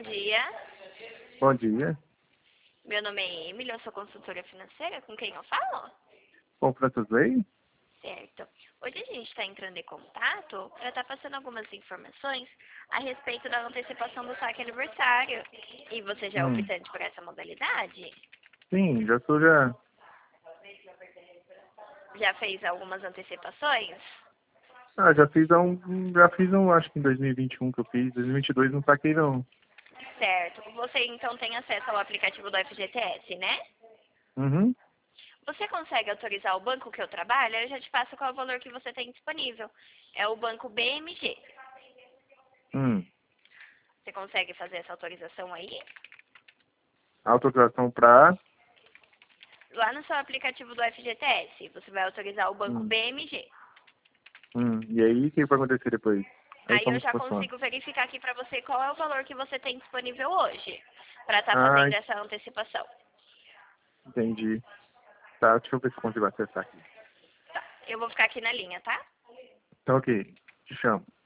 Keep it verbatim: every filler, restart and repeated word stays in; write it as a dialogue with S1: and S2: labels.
S1: bom dia.
S2: Bom dia.
S1: Meu nome é Emily, eu sou consultora financeira. Com quem eu falo?
S2: Com Francis Lei?
S1: Certo. Hoje a gente está entrando em contato para estar passando algumas informações a respeito da antecipação do saque aniversário. E você já é
S2: Hum.
S1: optante por essa modalidade?
S2: Sim, já sou já.
S1: Já fez algumas antecipações?
S2: Ah, já fiz há um. Já fiz um, acho que em dois mil e vinte e um que eu fiz. dois mil e vinte e dois não saquei não.
S1: Certo. Você então tem acesso ao aplicativo do F G T S, né?
S2: Uhum.
S1: Você consegue autorizar o banco que eu trabalho? Eu já te passo qual é o valor que você tem disponível. É o banco B M G.
S2: Hum.
S1: Você consegue fazer essa autorização aí?
S2: Autorização pra.
S1: Lá no seu aplicativo do F G T S, você vai autorizar o banco
S2: Hum.
S1: B M G.
S2: Hum. E aí, o que vai acontecer depois? Aí
S1: Aí eu
S2: como que
S1: já
S2: funciona?
S1: consigo verificar aqui para você qual é o valor que você tem disponível hoje para estar
S2: Ah,
S1: fazendo essa antecipação.
S2: entendi. Tá, deixa eu ver se eu consigo acessar aqui.
S1: Tá, eu vou ficar aqui na linha, tá?
S2: Tá ok. Te chamo.